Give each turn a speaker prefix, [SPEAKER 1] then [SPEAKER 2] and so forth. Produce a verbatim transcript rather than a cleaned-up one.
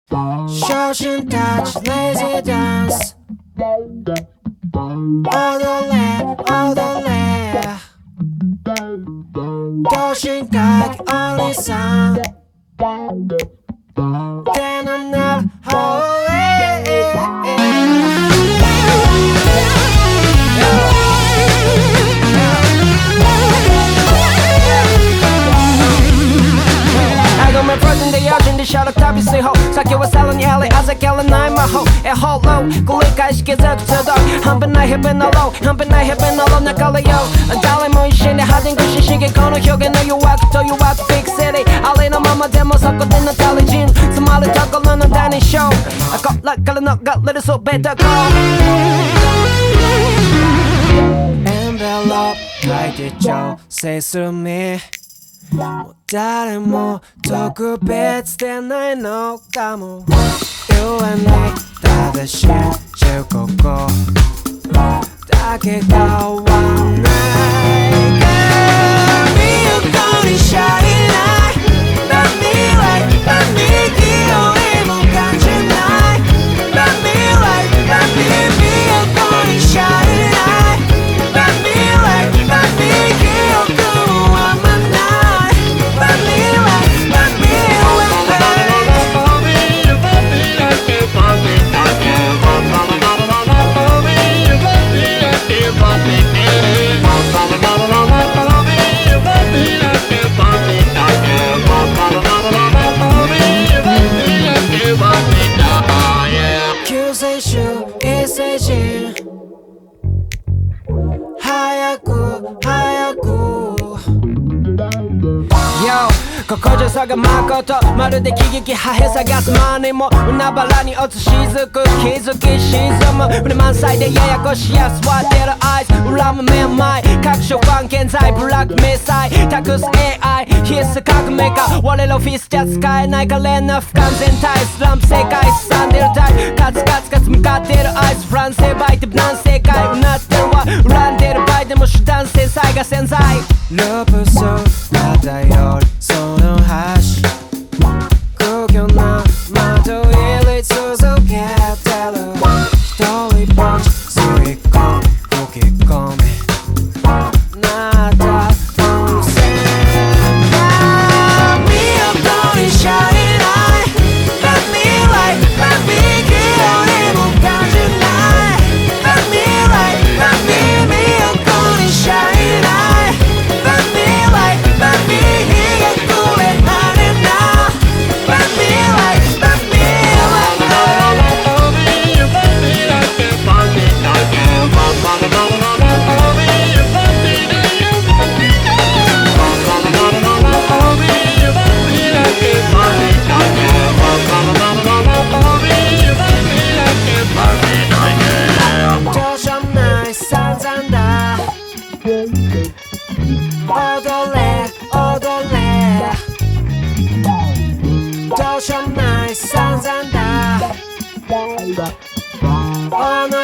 [SPEAKER 1] 小心 touch lazy dance 踊れ踊れ等身大お兄さん手のなる方へ愛プレゼンで用心でシャラ旅水泡酒はさらにあれあざけらない魔法えホーロー繰り返し気づく都度半端ない日々のロー半端ない日々のロー流れよう誰も一緒に弾くし刺激この表現の誘惑と誘惑ビッグシティあれのままでもそこでのタリジンつまるところのダニショーこらからのがれるすべてこうエンベロープ書いて調整する身もう誰も特別でないのかも言えないただ信じるここだけ変わらない身を粉にしちゃいないLet me like, let me 気負いも感じない Let me like, let me 身を粉にしちゃいない Let me like, let me 記憶もあんまないLet me like, let me救世主異星人早く早くYoここじゃさがまことまるで喜劇破片探す間にも海原に落ちしずく気づき沈む船満載でややこしや座ってるアイス恨むめまい各所ファン健在ブラック迷彩託す エーアイ 必須革命家我らフィスじゃ使えない可憐な不完全体スランプ世界すさんでるタイプカツカツカツ向かってるアイスフランスバイティブなん正解うなってるわ恨んでる場合でも手段繊細が潜在ループする漂りその端空虚な窓入り続けてる一人ぼっち吸い込み吹き込みなった風船が身を粉にしちゃいない Let me like, let me 気負いも感じない Let me like, let me 身を粉にしちゃいない Let me like, let me 日が暮れはねな Let me like, let me like Let me like it, fuck it, fuck it, fuck it, fuck itどうしようもない散々だ踊れ踊れどうしようもない散々だお